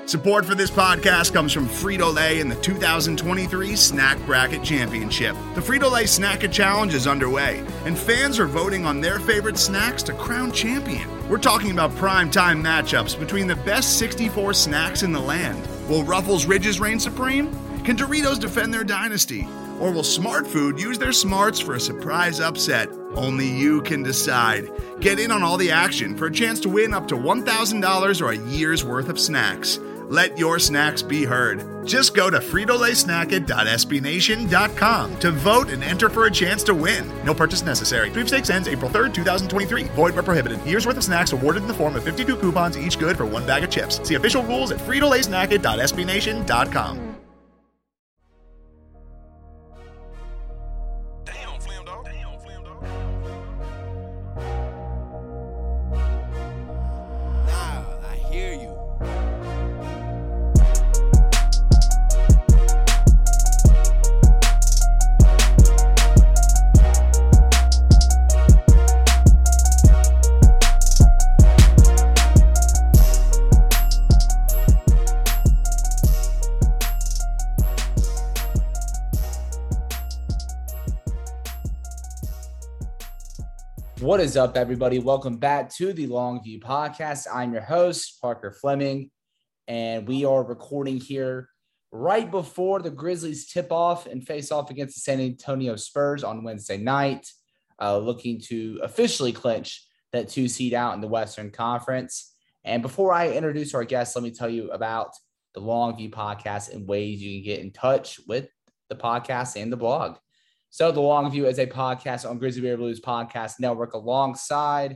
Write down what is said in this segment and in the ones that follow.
Support for this podcast comes from Frito-Lay and the 2023 Snack Bracket Championship. The Frito-Lay Snack-It Challenge is underway, and fans are voting on their favorite snacks to crown champion. We're talking about prime-time matchups between the best 64 snacks in the land. Will Ruffles Ridges reign supreme? Can Doritos defend their dynasty? Or will Smart Food use their smarts for a surprise upset? Only you can decide. Get in on all the action for a chance to win up to $1,000 or a year's worth of snacks. Let your snacks be heard. Just go to fritolaysnacket.sbnation.com to vote and enter for a chance to win. No purchase necessary. Sweepstakes ends April 3rd, 2023. Void where prohibited. Year's worth of snacks awarded in the form of 52 coupons, each good for one bag of chips. See official rules at fritolaysnacket.sbnation.com. What is up, everybody? Welcome back to the Longview Podcast. I'm your host, Parker Fleming, and we are recording here right before the Grizzlies tip off and face off against the San Antonio Spurs on Wednesday night, looking to officially clinch that 2 seed out in the Western Conference. And before I introduce our guests, let me tell you about the Longview Podcast and ways you can get in touch with the podcast and the blog. So the Longview is a podcast on Grizzly Bear Blues Podcast Network alongside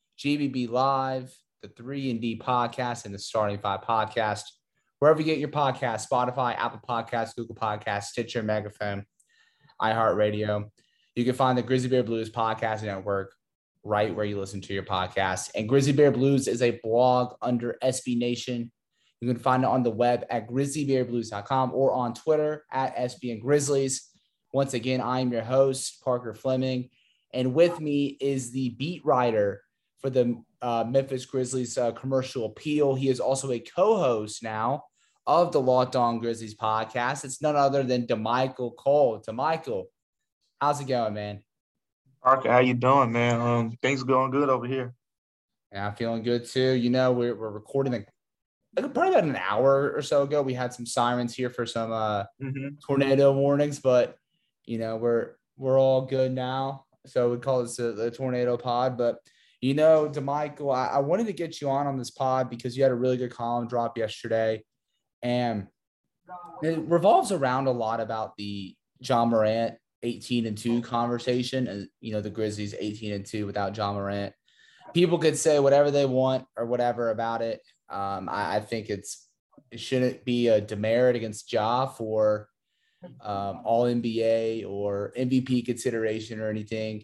GBB Live, the 3&D Podcast, and the Starting Five Podcast. Wherever you get your podcast, Spotify, Apple Podcasts, Google Podcasts, Stitcher, Megaphone, iHeartRadio. You can find the Grizzly Bear Blues Podcast Network right where you listen to your podcast. And Grizzly Bear Blues is a blog under SB Nation. You can find it on the web at grizzlybearblues.com or on Twitter at SBN Grizzlies. Once again, I'm your host, Parker Fleming, and with me is the beat writer for the Memphis Grizzlies Commercial Appeal. He is also a co-host now of the Locked On Grizzlies podcast. It's none other than DeMichael Cole. DeMichael, how's it going, man? Parker, how you doing, man? Things are going good over here. Yeah, I'm feeling good too. You know, we're recording probably about an hour or so ago. We had some sirens here for some tornado warnings, but you know, we're all good now. So we call this the Tornado Pod. But, you know, DeMichael, I wanted to get you on this pod because you had a really good column drop yesterday. And it revolves around a lot about the Ja Morant 18-2 conversation. And, you know, the Grizzlies 18-2 without Ja Morant. People could say whatever they want or whatever about it. I think it shouldn't be a demerit against Ja for all NBA or MVP consideration or anything.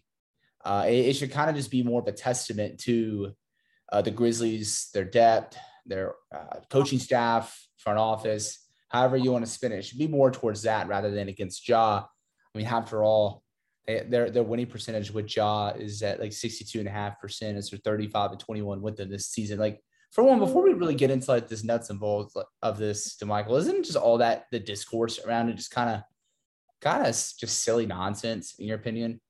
It should kind of just be more of a testament to the Grizzlies, their depth, their coaching staff, front office, however you want to spin it. It should be more towards that rather than against Ja. I mean, after all, their winning percentage with Ja is at like 62.5%. It's their 35-21 with them this season. Like, for one, before we really get into like this nuts and bolts of this, DeMichael, isn't just all that the discourse around it just kind of just silly nonsense in your opinion?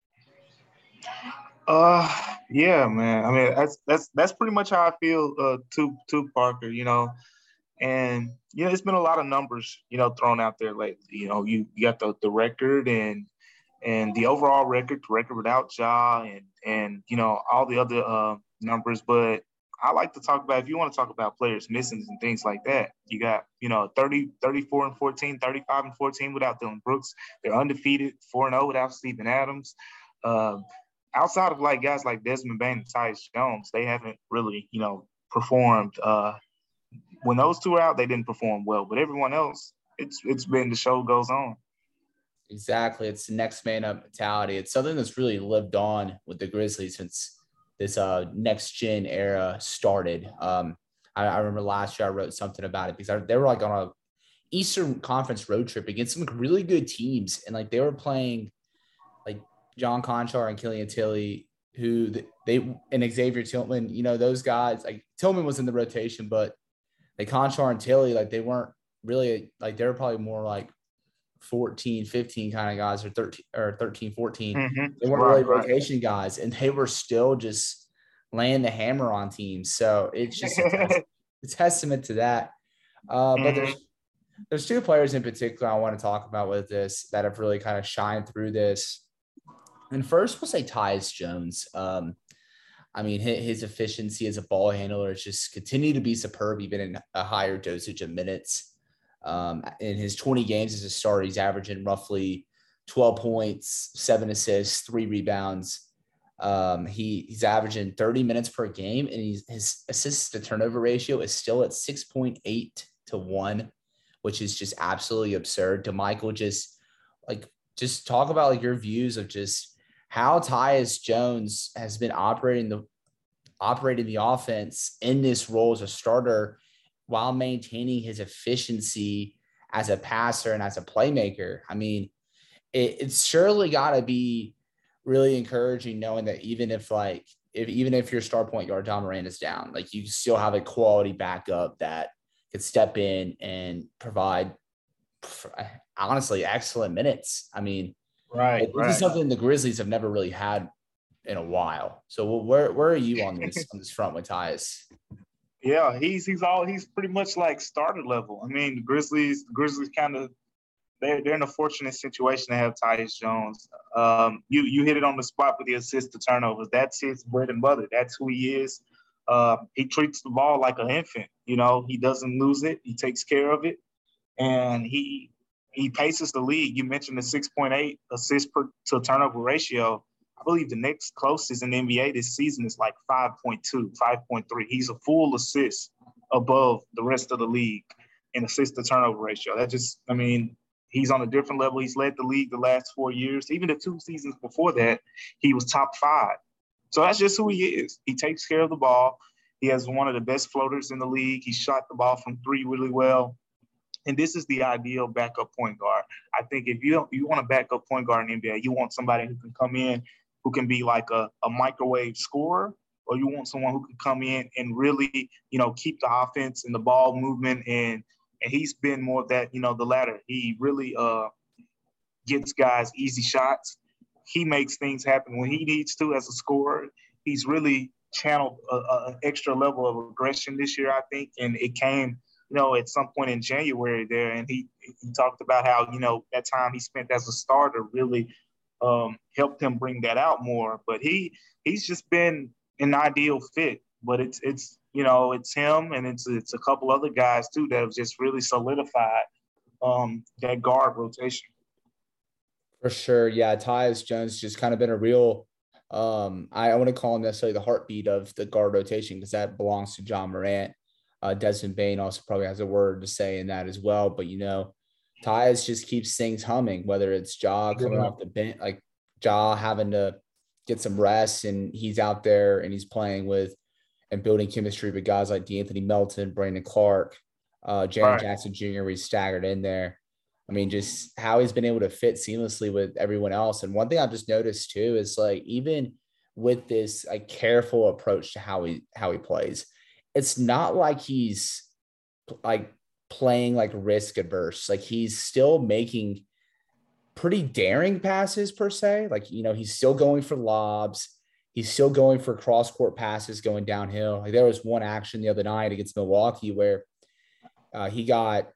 Yeah, man. I mean, that's pretty much how I feel to Parker, you know. And you know, it's been a lot of numbers, you know, thrown out there lately. You know, you got the record and the overall record without Ja and you know all the other numbers, but I like to talk about, if you want to talk about players missing and things like that, you got, you know, 34-14, 35-14 without Dillon Brooks. They're undefeated, 4-0 without Steven Adams. Outside of like guys like Desmond Bane and Tyus Jones, they haven't really, you know, performed. When those two are out, they didn't perform well. But everyone else, it's been the show goes on. Exactly. It's the next man up mentality. It's something that's really lived on with the Grizzlies since this next gen era started. I remember last year I wrote something about it because they were like on a Eastern Conference road trip against some really good teams. And like they were playing like John Conchar and Killian Tilly, who and Xavier Tillman, you know, those guys, like Tillman was in the rotation, but like Conchar and Tilly, like they weren't really like, they were probably more like 14, 15 kind of guys, or 13, 14. Mm-hmm. They weren't really rotation guys, and they were still just laying the hammer on teams. So it's just a testament to that. But there's two players in particular I want to talk about with this that have really kind of shined through this. And first, we'll say Tyus Jones. I mean, his efficiency as a ball handler has just continued to be superb, even in a higher dosage of minutes. In his 20 games as a starter, he's averaging roughly 12 points, 7 assists, 3 rebounds. He's averaging 30 minutes per game, and his assists to turnover ratio is still at 6.8 to 1, which is just absolutely absurd. To Michael, just talk about like your views of just how Tyus Jones has been operating the offense in this role as a starter while maintaining his efficiency as a passer and as a playmaker. I mean, it's surely got to be really encouraging knowing that even if your star point guard Ja Morant is down, like you still have a quality backup that could step in and provide honestly excellent minutes. I mean, this is something the Grizzlies have never really had in a while. So where are you on this front with Tyus? Yeah, he's pretty much like starter level. I mean, the Grizzlies kind of they're in a fortunate situation to have Tyus Jones. You hit it on the spot with the assist to turnovers. That's his bread and butter. That's who he is. He treats the ball like an infant. You know, he doesn't lose it. He takes care of it, and he paces the league. You mentioned the 6.8 assist to turnover ratio. I believe the next closest in the NBA this season is like 5.2, 5.3. He's a full assist above the rest of the league in assist to turnover ratio. He's on a different level. He's led the league the last 4 years. Even the 2 seasons before that, he was top 5. So that's just who he is. He takes care of the ball. He has one of the best floaters in the league. He shot the ball from 3 really well. And this is the ideal backup point guard. I think if you want a backup point guard in the NBA, you want somebody who can come in, who can be like a microwave scorer, or you want someone who can come in and really, keep the offense and the ball movement. And he's been more of that, the latter. He really gets guys easy shots. He makes things happen when he needs to as a scorer. He's really channeled an extra level of aggression this year, I think. And it came, at some point in January there. And he talked about how, that time he spent as a starter really helped him bring that out more. But he's just been an ideal fit. But it's him, and it's a couple other guys too that have just really solidified that guard rotation. For sure. Yeah, Tyus Jones just kind of been a real I wouldn't call him necessarily the heartbeat of the guard rotation, because that belongs to Ja Morant. Desmond Bane also probably has a word to say in that as well. But, Tyus just keeps things humming, whether it's Ja coming off the bench, like Ja having to get some rest, and he's out there and he's playing with and building chemistry with guys like D'Anthony Melton, Brandon Clark, Jaren Jackson Jr., where he's staggered in there. I mean, just how he's been able to fit seamlessly with everyone else. And one thing I've just noticed too is like, even with this like careful approach to how he plays, it's not like he's like playing like risk adverse. Like he's still making pretty daring passes per se. Like, he's still going for lobs. He's still going for cross court passes going downhill. Like there was one action the other night against Milwaukee where he got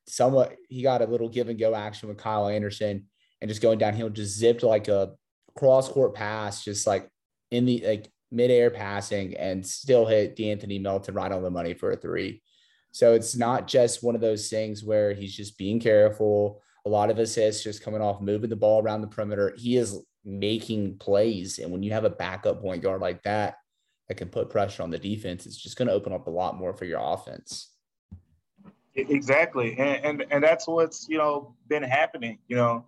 a little give and go action with Kyle Anderson, and just going downhill, just zipped like a cross court pass, just like in the like midair passing, and still hit D'Anthony Melton right on the money for a 3. So it's not just one of those things where he's just being careful. A lot of assists just coming off moving the ball around the perimeter. He is making plays. And when you have a backup point guard like that can put pressure on the defense, it's just going to open up a lot more for your offense. Exactly. And that's what's, been happening,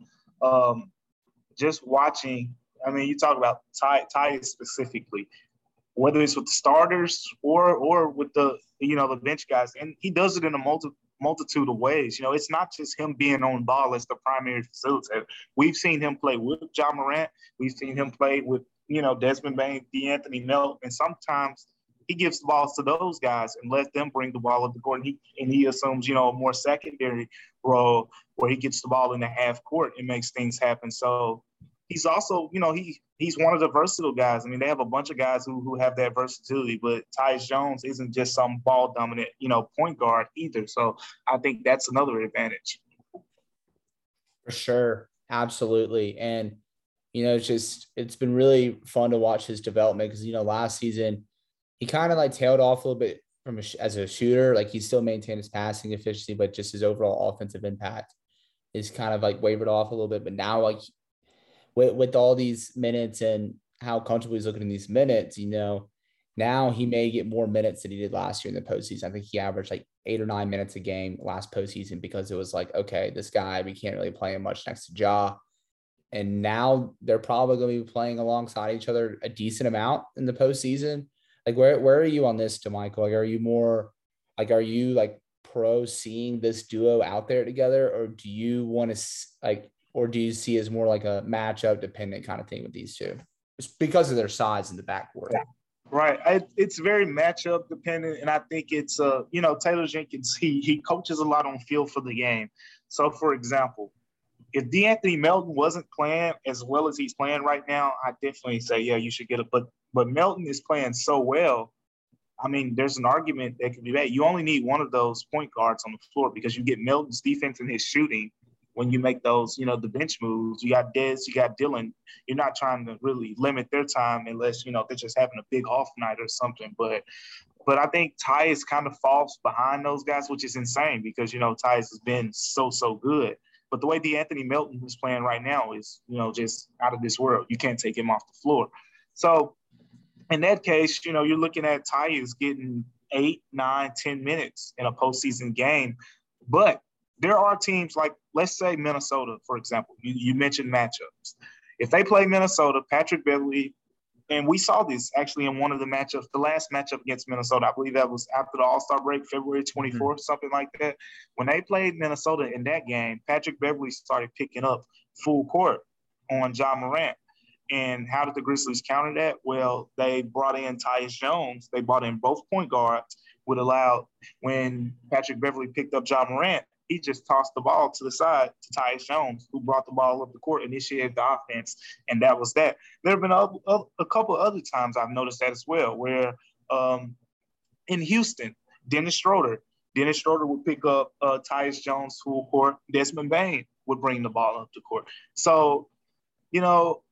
just watching. I mean, you talk about Tyus specifically, whether it's with the starters or with the, the bench guys. And he does it in a multitude of ways. It's not just him being on ball as the primary facilitator. We've seen him play with Ja Morant. We've seen him play with, Desmond Bane, D'Anthony Melton. And sometimes he gives the balls to those guys and lets them bring the ball up the court. And he assumes, you know, a more secondary role where he gets the ball in the half court and makes things happen. So he's also, you know, he's one of the versatile guys. I mean, they have a bunch of guys who have that versatility, but Tyus Jones isn't just some ball dominant, you know, point guard either. So I think that's another advantage. For sure. Absolutely. And, you know, it's been really fun to watch his development because, you know, last season he kind of like tailed off a little bit as a shooter. Like he still maintained his passing efficiency, but just his overall offensive impact is kind of like wavered off a little bit. But now, like with all these minutes and how comfortable he's looking in these minutes, you know, now he may get more minutes than he did last year in the postseason. I think he averaged like 8 or 9 minutes a game last postseason because it was like, okay, this guy, we can't really play him much next to Ja. And now they're probably going to be playing alongside each other a decent amount in the postseason. Like, where are you on this, DeMichael? Like, are you pro seeing this duo out there together, or do you want to or do you see as more like a matchup dependent kind of thing with these two, just because of their size in the backcourt? Right. It's very matchup dependent. And I think it's, you know, Taylor Jenkins, he coaches a lot on feel for the game. So, for example, if DeAnthony Melton wasn't playing as well as he's playing right now, I definitely say, yeah, you should get it. But Melton is playing so well. I mean, there's an argument that could be made. You only need one of those point guards on the floor because you get Melton's defense and his shooting when you make those, you know, the bench moves. You got Dez, you got Dylan. You're not trying to really limit their time unless, you know, they're just having a big off night or something. But I think Tyus kind of falls behind those guys, which is insane because, you know, Tyus has been so good. But the way DeAnthony Melton is playing right now is, you know, just out of this world. You can't take him off the floor. So in that case, you know, you're looking at Tyus getting 8, 9, 10 minutes in a postseason game. But there are teams like, let's say Minnesota, for example. You mentioned matchups. If they play Minnesota, Patrick Beverley, and we saw this actually in one of the matchups, the last matchup against Minnesota. I believe that was after the All-Star break, February 24th, something like that. When they played Minnesota in that game, Patrick Beverley started picking up full court on Ja Morant. And how did the Grizzlies counter that? Well, they brought in Tyus Jones. They brought in both point guards, would allow when Patrick Beverley picked up Ja Morant, he just tossed the ball to the side to Tyus Jones, who brought the ball up the court, initiated the offense, and that was that. There have been a couple other times I've noticed that as well, where in Houston, Dennis Schroeder would pick up Tyus Jones full court. Desmond Bane would bring the ball up the court. So, you know,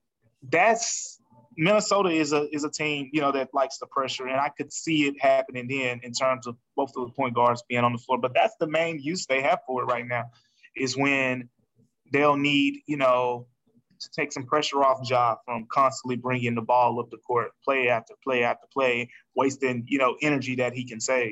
Minnesota is a team, you know, that likes the pressure, and I could see it happening then in terms of both of the point guards being on the floor. But that's the main use they have for it right now, is when they'll need, you know, to take some pressure off Ja from constantly bringing the ball up the court, play after play after play, wasting, you know, energy that he can save.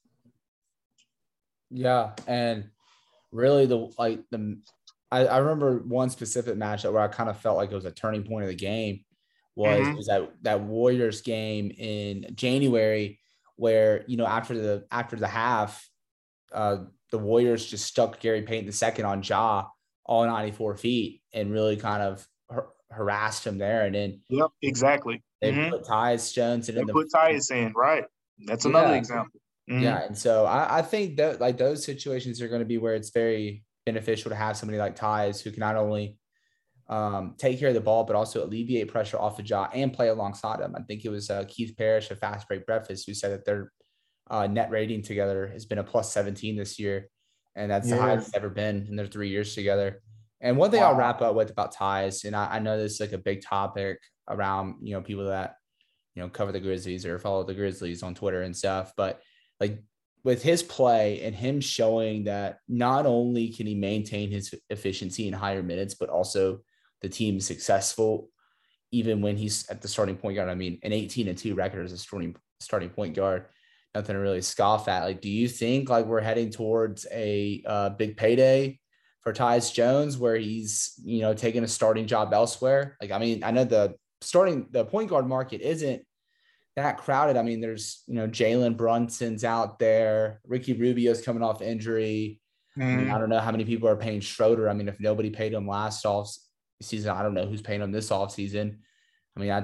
Yeah, and really I remember one specific matchup where I kind of felt like it was a turning point of the game. Was that Warriors game in January where, you know, after the half, the Warriors just stuck Gary Payton II on Ja all 94 feet and really kind of harassed him there. And then yep, exactly. They put Tyus Jones in. They put Tyus in, right? That's another example. Yeah, and so I think that like those situations are going to be where it's very beneficial to have somebody like Tyus who can not only take care of the ball, but also alleviate pressure off of Ja and play alongside him. I think it was Keith Parrish of Fast Break Breakfast who said that their net rating together has been a plus 17 this year. And that's the highest it's ever been in their 3 years together. And one thing I'll wrap up with about Tyus, and I know this is like a big topic around, you know, people that, you know, cover the Grizzlies or follow the Grizzlies on Twitter and stuff, but like with his play and him showing that not only can he maintain his efficiency in higher minutes, but also the team's successful even when he's at the starting point guard. I mean, an 18-2 record as a starting point guard, nothing to really scoff at. Like, do you think like we're heading towards a big payday for Tyus Jones where he's, you know, taking a starting job elsewhere? Like, I mean, I know the point guard market isn't that crowded. I mean, there's, you know, Jalen Brunson's out there. Ricky Rubio's coming off injury. I mean, I don't know how many people are paying Schroeder. I mean, if nobody paid him last off season, I don't know who's paying him this off season. I mean, I think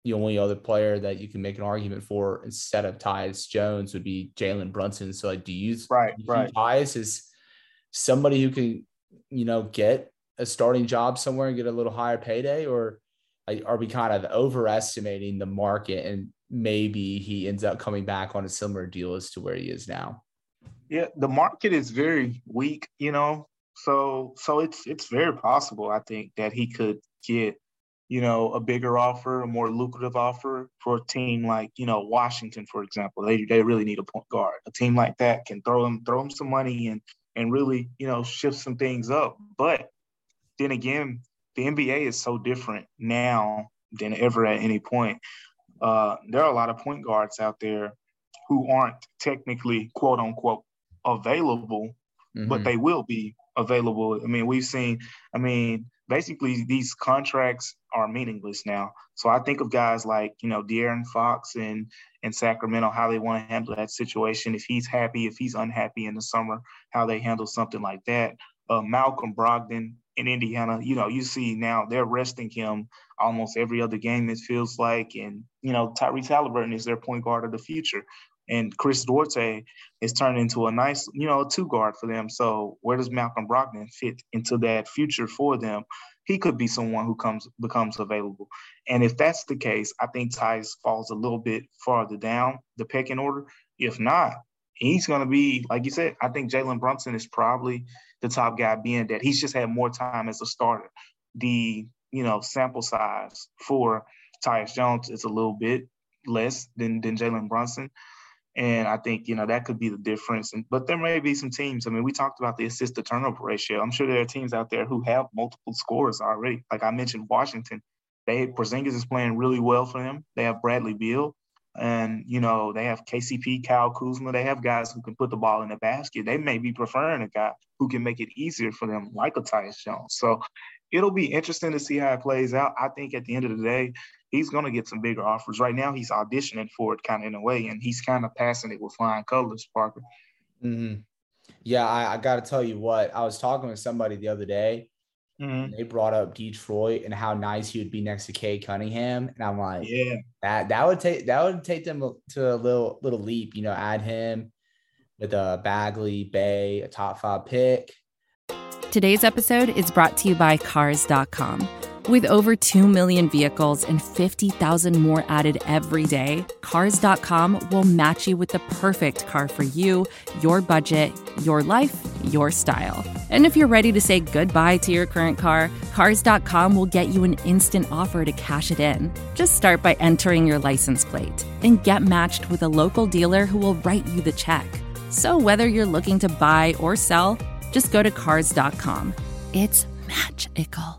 the only other player that you can make an argument for instead of Tyus Jones would be Jalen Brunson. So like, do you see Tyus as somebody who can, get a starting job somewhere and get a little higher payday, or are we kind of overestimating the market and maybe he ends up coming back on a similar deal as to where he is now? Yeah, the market is very weak, so it's very possible, I think, that he could get, a bigger offer, a more lucrative offer for a team like, Washington, for example. They really need a point guard. A team like that can throw him some money and really, shift some things up. But then again, the NBA is so different now than ever at any point. There are a lot of point guards out there who aren't technically, quote unquote, available, but they will be available. I mean, basically these contracts are meaningless now. So I think of guys like, De'Aaron Fox in Sacramento, how they want to handle that situation. If he's happy, if he's unhappy in the summer, how they handle something like that. Malcolm Brogdon in Indiana, you see now they're resting him almost every other game, it feels like. And, Tyrese Halliburton is their point guard of the future. And Chris Duarte is turned into a nice, two guard for them. So where does Malcolm Brogdon fit into that future for them? He could be someone who becomes available. And if that's the case, I think Tyus falls a little bit farther down the pecking order. If not, he's going to be, like you said, I think Jalen Brunson is probably the top guy, being that he's just had more time as a starter. The, sample size for Tyus Jones is a little bit less than Jalen Brunson. And I think, that could be the difference. But there may be some teams. I mean, we talked about the assist-to-turnover ratio. I'm sure there are teams out there who have multiple scorers already. Like I mentioned, Washington, Porzingis is playing really well for them. They have Bradley Beal, and, they have KCP, Kyle Kuzma. They have guys who can put the ball in the basket. They may be preferring a guy who can make it easier for them, like a Tyus Jones. So it'll be interesting to see how it plays out. I think at the end of the day, he's going to get some bigger offers. Right now, he's auditioning for it kind of in a way, and he's kind of passing it with flying colors, Parker. Mm-hmm. Yeah, I got to tell you what, I was talking with somebody the other day, and they brought up Detroit and how nice he would be next to Cade Cunningham. And I'm like, yeah, that would take them to a little leap, add him with a Bagley, Bay, a top 5 pick. Today's episode is brought to you by Cars.com. With over 2 million vehicles and 50,000 more added every day, Cars.com will match you with the perfect car for you, your budget, your life, your style. And if you're ready to say goodbye to your current car, Cars.com will get you an instant offer to cash it in. Just start by entering your license plate and get matched with a local dealer who will write you the check. So whether you're looking to buy or sell, just go to Cars.com. It's magical.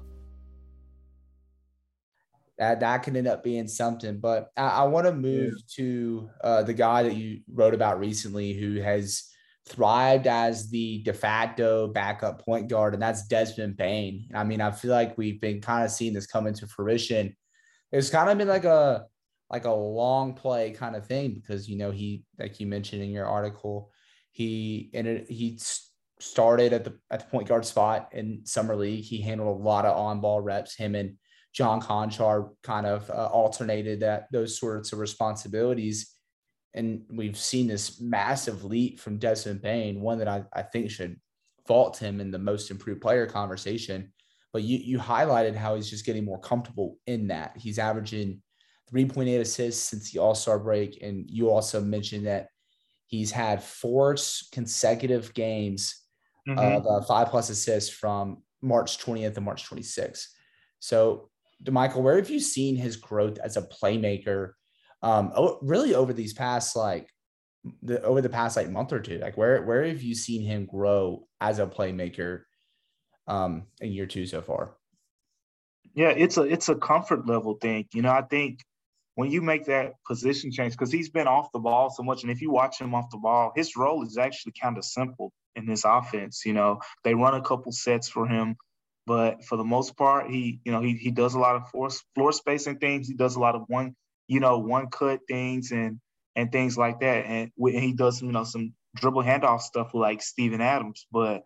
That can end up being something. But I want to move to the guy that you wrote about recently who has thrived as the de facto backup point guard, and that's Desmond Bane. I mean, I feel like we've been kind of seeing this come into fruition. It's kind of been like a long play kind of thing because, he, like you mentioned in your article, he started at the point guard spot in summer league. He handled a lot of on-ball reps. Him and John Conchar kind of alternated those sorts of responsibilities. And we've seen this massive leap from Desmond Bane, one that I think should vault him in the most improved player conversation. But you highlighted how he's just getting more comfortable in that. He's averaging 3.8 assists since the All-Star break. And you also mentioned that he's had 4 consecutive games of 5+ assists from March 20th and March 26th. So, DeMichael, where have you seen his growth as a playmaker? Really over the past month or two, like where have you seen him grow as a playmaker in year 2 so far? Yeah, it's a comfort level thing. I think when you make that position change, because he's been off the ball so much, and if you watch him off the ball, his role is actually kind of simple in this offense. They run a couple sets for him. But for the most part, he does a lot of floor spacing things. He does a lot of one cut things and things like that. And he does, some dribble handoff stuff with like Steven Adams. But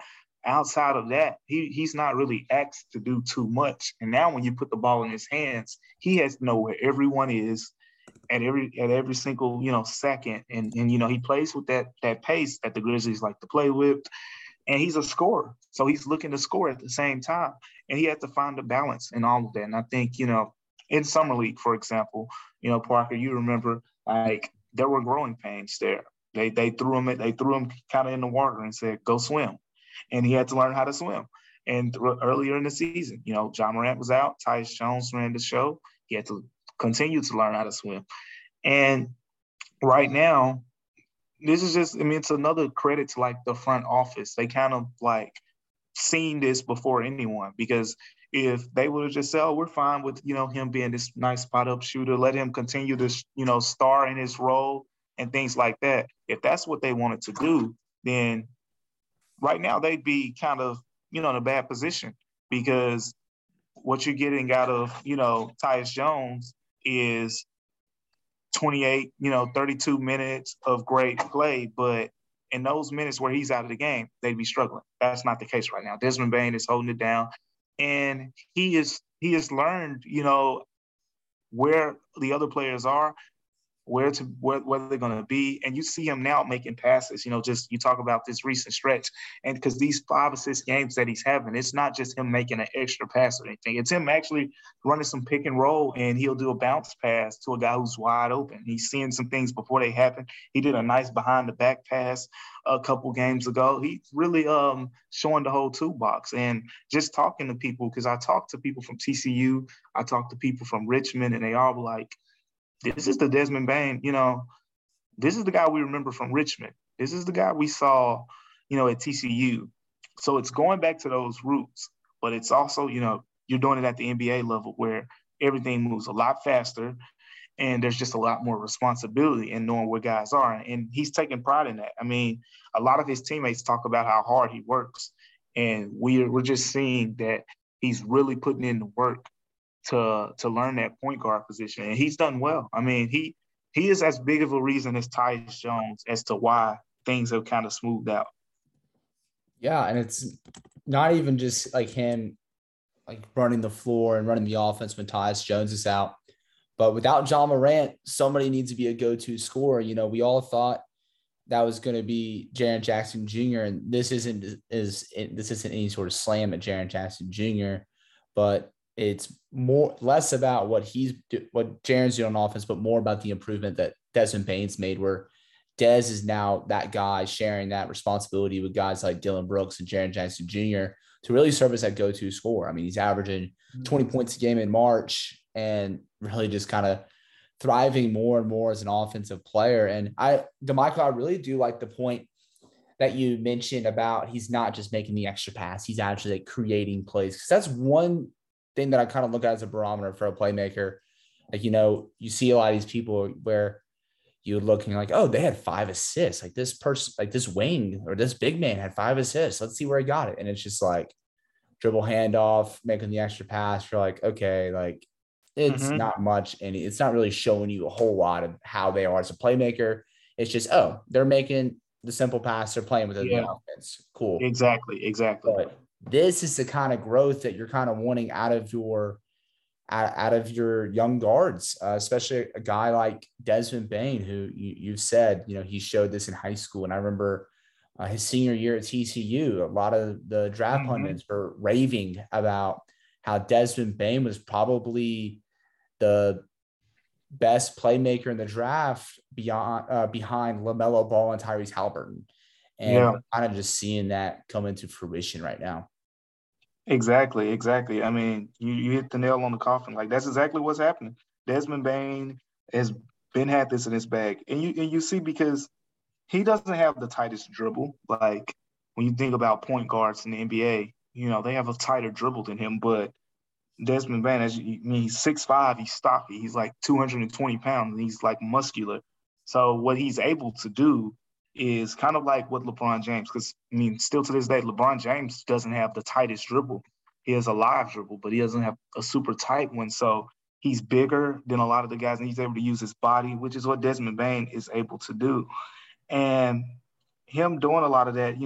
outside of that, he's not really asked to do too much. And now when you put the ball in his hands, he has to know where everyone is at every single, second. And he plays with that pace that the Grizzlies like to play with. And he's a scorer. So he's looking to score at the same time. And he has to find the balance in all of that. And I think, in Summer League, for example, Parker, you remember, like, there were growing pains there. They threw him kind of in the water and said, go swim. And he had to learn how to swim. And earlier in the season, Ja Morant was out. Tyus Jones ran the show. He had to continue to learn how to swim. And right now, this is just, it's another credit to, like, the front office. They kind of, like, seen this before anyone, because if they would have just said, oh, we're fine with, him being this nice spot-up shooter, let him continue to, star in his role and things like that. If that's what they wanted to do, then right now they'd be kind of, in a bad position, because what you're getting out of, Tyus Jones is 28, 32 minutes of great play, but in those minutes where he's out of the game, they'd be struggling. That's not the case right now. Desmond Bane is holding it down, and he has learned, where the other players are, where they're going to be. And you see him now making passes, just you talk about this recent stretch. And because these 5 or 6 games that he's having, it's not just him making an extra pass or anything. It's him actually running some pick and roll, and he'll do a bounce pass to a guy who's wide open. He's seeing some things before they happen. He did a nice behind the back pass a couple games ago. He's really showing the whole toolbox. And just talking to people, because I talked to people from TCU, I talked to people from Richmond, and they all were like, this is the Desmond Bane, this is the guy we remember from Richmond. This is the guy we saw, at TCU. So it's going back to those roots, but it's also, you're doing it at the NBA level where everything moves a lot faster and there's just a lot more responsibility in knowing where guys are. And he's taking pride in that. A lot of his teammates talk about how hard he works, and we're just seeing that he's really putting in the work to learn that point guard position. And he's done well. He is as big of a reason as Tyus Jones as to why things have kind of smoothed out. Yeah, and it's not even just like him, like, running the floor and running the offense when Tyus Jones is out. But without Ja Morant, somebody needs to be a go-to scorer. We all thought that was going to be Jaren Jackson Jr., and this isn't any sort of slam at Jaren Jackson Jr., but it's less about what Jaren's doing on offense, but more about the improvement that Desmond Bane's made, where Dez is now that guy sharing that responsibility with guys like Dylan Brooks and Jaren Jackson Jr. to really serve as that go-to scorer. He's averaging 20 points a game in March and really just kind of thriving more and more as an offensive player. And DeMichael, I really do like the point that you mentioned about he's not just making the extra pass, he's actually, like, creating plays. Because that's one thing that I kind of look at as a barometer for a playmaker. Like, you see a lot of these people where you're looking like, oh, they had 5 assists. Like, this person, like this wing or this big man had 5 assists. Let's see where he got it. And it's just like dribble handoff, making the extra pass. You're like, okay, like, it's not much. And it's not really showing you a whole lot of how they are as a playmaker. It's just, oh, they're making the simple pass. They're playing with the offense. Cool. Exactly. But this is the kind of growth that you're kind of wanting out of your young guards, especially a guy like Desmond Bane, who you said, he showed this in high school. And I remember his senior year at TCU, a lot of the draft pundits were raving about how Desmond Bane was probably the best playmaker in the draft behind LaMelo Ball and Tyrese Halliburton. And we're kind of just seeing that come into fruition right now. Exactly. You hit the nail on the coffin. Like, that's exactly what's happening. Desmond Bane has had this in his bag. And you see, because he doesn't have the tightest dribble. Like, when you think about point guards in the NBA, they have a tighter dribble than him. But Desmond Bane, he's 6'5", he's stocky. He's like 220 pounds, and he's like muscular. So what he's able to do is kind of like what LeBron James, because, still to this day, LeBron James doesn't have the tightest dribble. He has a live dribble, but he doesn't have a super tight one. So he's bigger than a lot of the guys, and he's able to use his body, which is what Desmond Bane is able to do. And him doing a lot of that,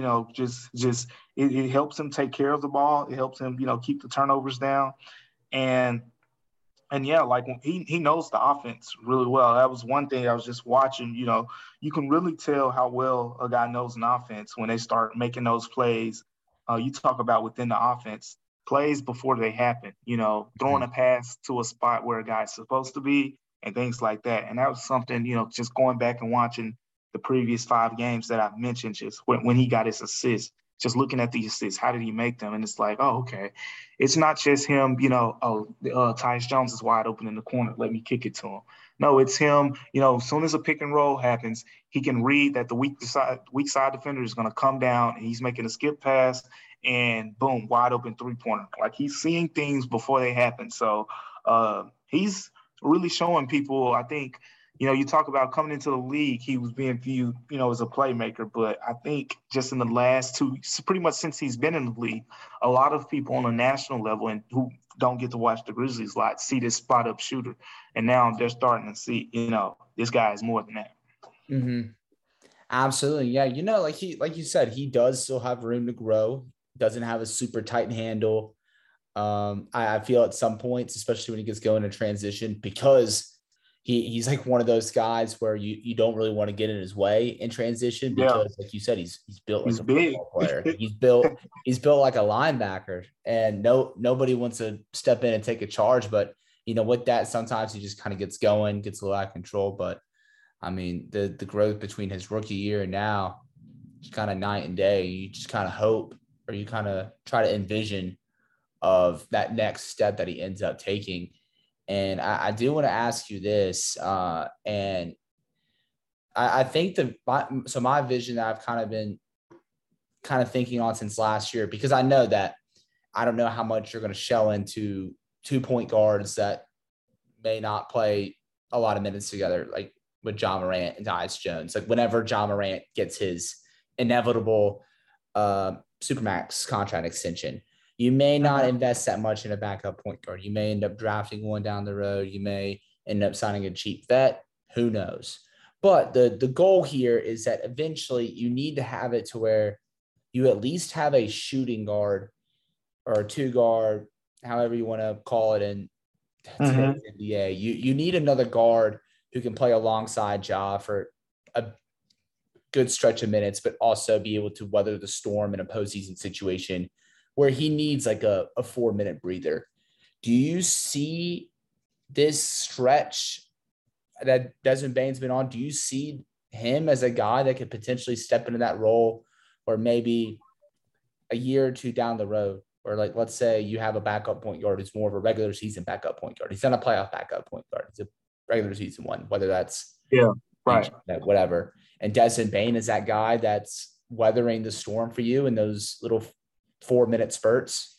it helps him take care of the ball. It helps him, keep the turnovers down. And yeah, like he knows the offense really well. That was one thing I was just watching. You can really tell how well a guy knows an offense when they start making those plays. You talk about within the offense, plays before they happen, throwing a pass to a spot where a guy's supposed to be and things like that. And that was something, just going back and watching the previous 5 games that I've mentioned, just when he got his assist, just looking at the assists, how did he make them? And it's like, oh, okay. It's not just him, Tyus Jones is wide open in the corner, let me kick it to him. No, it's him, as soon as a pick and roll happens, he can read that the weak side defender is going to come down and he's making a skip pass and boom, wide open 3-pointer. Like he's seeing things before they happen. So he's really showing people, I think, you talk about coming into the league, he was being viewed, as a playmaker. But I think just in the last 2, pretty much since he's been in the league, a lot of people on a national level and who don't get to watch the Grizzlies a lot see this spot-up shooter. And now they're starting to see, this guy is more than that. Mm-hmm. Absolutely. Yeah. Like you said, he does still have room to grow. Doesn't have a super tight handle. I feel at some points, especially when he gets going in transition, because he's like one of those guys where you don't really want to get in his way in transition because, like you said, he's built like a football player. He's built like a linebacker, and nobody wants to step in and take a charge. But with that, sometimes he just kind of gets going, gets a little out of control. But I mean, the growth between his rookie year and now is kind of night and day. You just kind of hope, or you kind of try to envision of that next step that he ends up taking. And I do want to ask you this, and I think my vision that I've kind of been thinking on since last year, because I know that I don't know how much you're going to shell into 2-point guards that may not play a lot of minutes together, like with Ja Morant and Tyus Jones. Like whenever Ja Morant gets his inevitable Supermax contract extension, you may not invest that much in a backup point guard. You may end up drafting one down the road. You may end up signing a cheap vet. Who knows? But the goal here is that eventually you need to have it to where you at least have a shooting guard or a 2-guard, however you want to call it in today's NBA. You need another guard who can play alongside Ja for a good stretch of minutes, but also be able to weather the storm in a postseason situation where he needs like a 4-minute breather. Do you see this stretch that Desmond Bane's been on? Do you see him as a guy that could potentially step into that role, or maybe a year or 2 down the road, or like, let's say you have a backup point guard who's more of a regular season backup point guard. He's not a playoff backup point guard. He's a regular season one, whether that's whatever. And Desmond Bane is that guy that's weathering the storm for you in those little 4-minute spurts.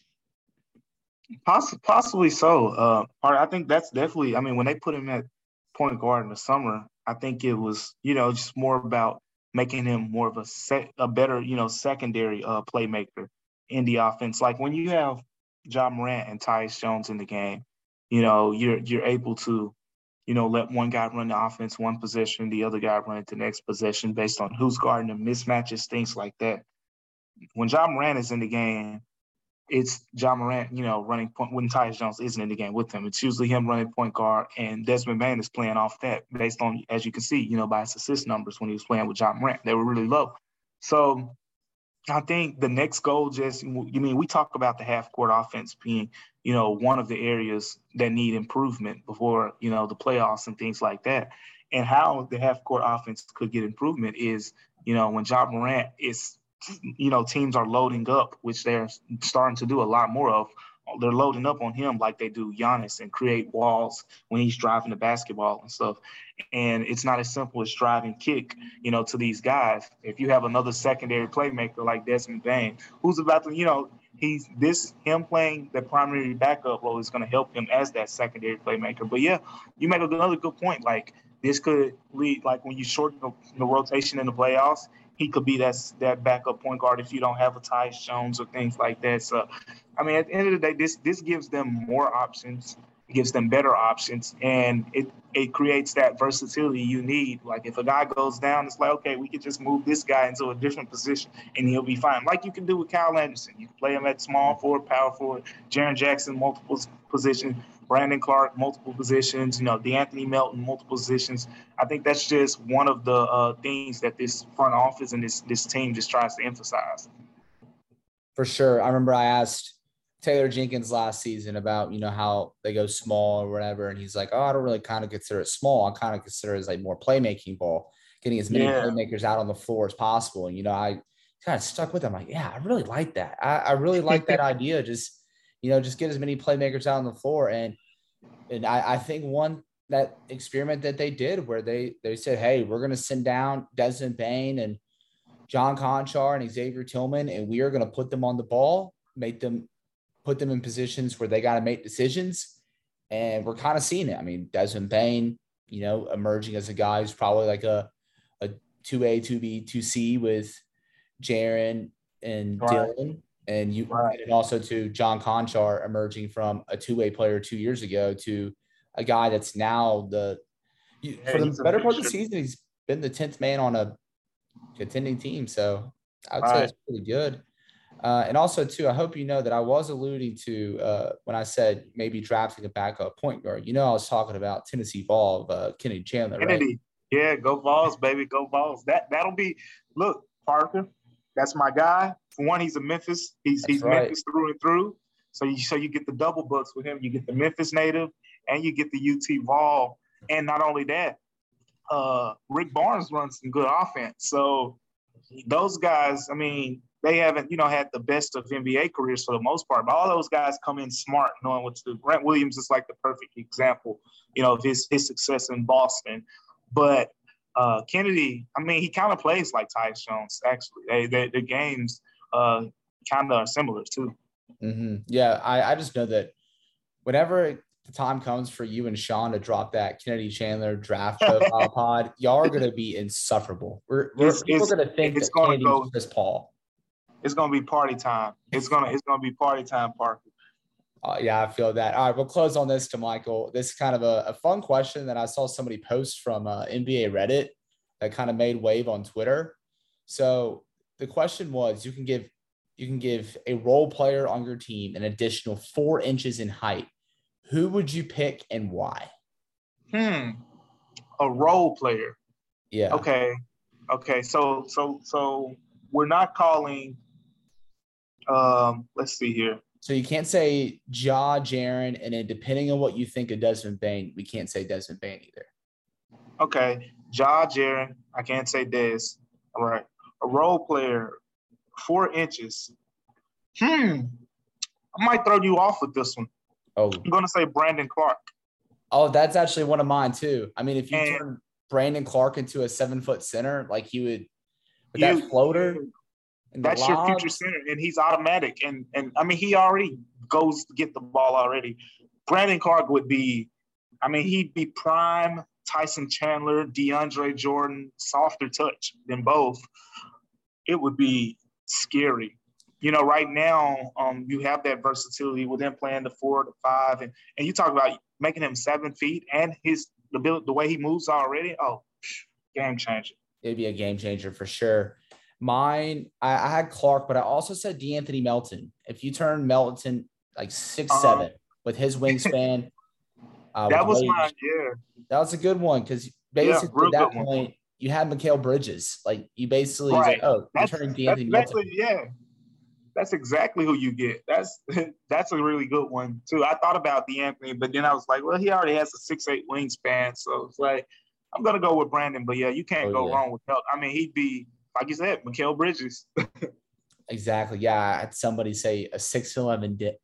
Possibly so. I think that's definitely, when they put him at point guard in the summer, I think it was, just more about making him more of a better, secondary playmaker in the offense. Like when you have Ja Morant and Tyus Jones in the game, you're able to, let one guy run the offense one possession, the other guy run it the next possession based on who's guarding them, mismatches, things like that. When Ja Morant is in the game, it's Ja Morant, running point. When Tyus Jones isn't in the game with him, it's usually him running point guard, and Desmond Bane is playing off that based on, as you can see, by his assist numbers when he was playing with Ja Morant. They were really low. So I think the next goal we talk about the half-court offense being, one of the areas that need improvement before, the playoffs and things like that. And how the half-court offense could get improvement is, when Ja Morant is – teams are loading up, which they're starting to do a lot more of. They're loading up on him like they do Giannis and create walls when he's driving the basketball and stuff. And it's not as simple as driving kick, to these guys. If you have another secondary playmaker like Desmond Bane, who's about to, him playing the primary backup role is going to help him as that secondary playmaker. But yeah, you make another good point. Like this could lead, like when you shorten the rotation in the playoffs, he could be that backup point guard if you don't have a Tyus Jones or things like that. So, at the end of the day, this gives them more options. gives them better options, and it creates that versatility you need. Like if a guy goes down, it's like, okay, we can just move this guy into a different position and he'll be fine. Like you can do with Kyle Anderson. You can play him at small forward, power forward, Jaren Jackson, multiple positions, Brandon Clark, multiple positions, DeAnthony Melton, multiple positions. I think that's just one of the things that this front office and this team just tries to emphasize. For sure. I remember I asked Taylor Jenkins last season about, how they go small or whatever. And he's like, oh, I don't really kind of consider it small. I kind of consider it as like more playmaking ball, getting as many playmakers out on the floor as possible. And, I kind of stuck with him. Like, yeah, I really like that. I really like that idea. Just get as many playmakers out on the floor. And I think that experiment that they did where they said, hey, we're going to send down Desmond Bane and John Conchar and Xavier Tillman, and we are going to put them on the ball, put them in positions where they got to make decisions. And we're kind of seeing it. I mean, Desmond Bane, emerging as a guy who's probably like a 2A, 2B, 2C with Jaren and Dylan. And and also to John Conchar emerging from a 2-way player 2 years ago to a guy that's now for the better part of the season, he's been the 10th man on a contending team. So I would say that's pretty good. And also, too, I hope you know that I was alluding to when I said maybe drafting a backup point guard. I was talking about Tennessee Vol of Kennedy Chandler, right? Yeah, go Vols, baby, go Vols. That'll be – look, Parker, that's my guy. For one, he's a Memphis. He's right. Memphis through and through. So you get the double bucks with him. You get the Memphis native and you get the UT Vol. And not only that, Rick Barnes runs some good offense. So those guys, I mean – they haven't, had the best of NBA careers for the most part, but all those guys come in smart, knowing what to do. Grant Williams is like the perfect example, of his success in Boston. But Kennedy, I mean, he kind of plays like Tyus Jones, actually. The games kind of are similar, too. Mm-hmm. Yeah, I just know that whenever the time comes for you and Sean to drop that Kennedy Chandler draft profile pod, y'all are going to be insufferable. People are going to think that Kennedy's Chris Paul. It's gonna be party time. It's gonna be party time, Parker. Yeah, I feel that. All right, we'll close on this, DeMichael. This is kind of a fun question that I saw somebody post from NBA Reddit that kind of made wave on Twitter. So the question was, you can give a role player on your team an additional 4 inches in height. Who would you pick and why? A role player. Yeah. Okay. So we're not calling. Let's see here. So you can't say Ja, Jaren, and then depending on what you think of Desmond Bane, we can't say Desmond Bane either. Okay, Ja, Jaren. I can't say Des. All right. A role player, 4 inches. I might throw you off with this one. Oh. I'm going to say Brandon Clark. Oh, that's actually one of mine too. I mean, if you turn Brandon Clark into a 7-foot center, like he would with that floater. That's your future center, and he's automatic. And I mean, he already goes to get the ball already. Brandon Clark would be, I mean, he'd be prime Tyson Chandler, DeAndre Jordan, softer touch than both. It would be scary. Right now, you have that versatility with him playing the 4, the 5, and you talk about making him 7 feet and the way he moves already. Oh, game changer. It'd be a game changer for sure. Mine, I had Clark, but I also said DeAnthony Melton. If you turn Melton like 6'7" with his wingspan, that was mine. Yeah, that was a good one because basically at that point you had Mikal Bridges. Like you basically right. You're turning DeAnthony Melton. Yeah, that's exactly who you get. That's a really good one too. I thought about DeAnthony, but then I was like, well, he already has a 6'8" wingspan, so it's like I'm gonna go with Brandon. But yeah, you can't go wrong with Melton. I mean, he'd be, like you said, Mikal Bridges. Exactly. Yeah, I had somebody say a 6'11"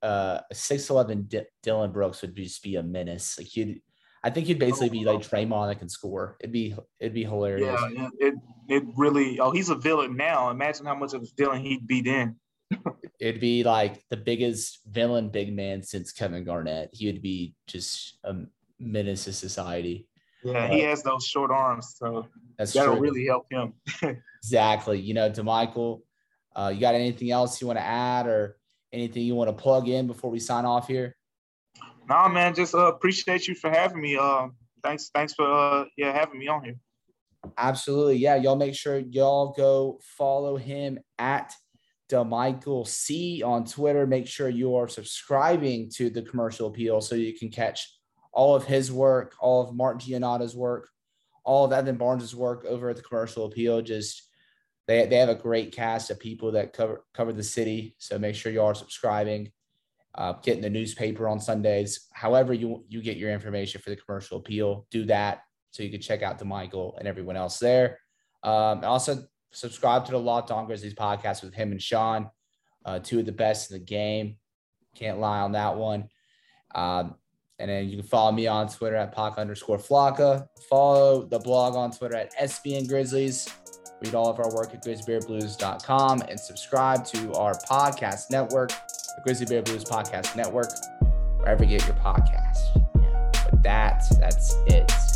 Dylan Brooks would just be a menace. Like I think he'd basically be like Draymond that can score. It'd be hilarious. Yeah, it really. Oh, he's a villain now. Imagine how much of a villain he'd be then. It'd be like the biggest villain big man since Kevin Garnett. He would be just a menace to society. Yeah, he has those short arms, so that'll really help him. Exactly. DeMichael, you got anything else you want to add or anything you want to plug in before we sign off here? Nah, man, just appreciate you for having me. Thanks for having me on here. Absolutely. Yeah, y'all make sure y'all go follow him at DeMichael C on Twitter. Make sure you are subscribing to the Commercial Appeal so you can catch all of his work, all of Mark Giannotta's work, all of Evan Barnes' work over at the Commercial Appeal. Just they have a great cast of people that cover the city. So make sure you are subscribing, getting the newspaper on Sundays. However you get your information for the Commercial Appeal, do that so you can check out DeMichael and everyone else there. Also subscribe to the Locked On Grizzlies podcast with him and Sean, two of the best in the game. Can't lie on that one. And then you can follow me on Twitter at Pac_Flocka. Follow the blog on Twitter at SBN Grizzlies. Read all of our work at grizzlybearblues.com and subscribe to our podcast network, the Grizzly Bear Blues Podcast Network, wherever you get your podcast. But that's it.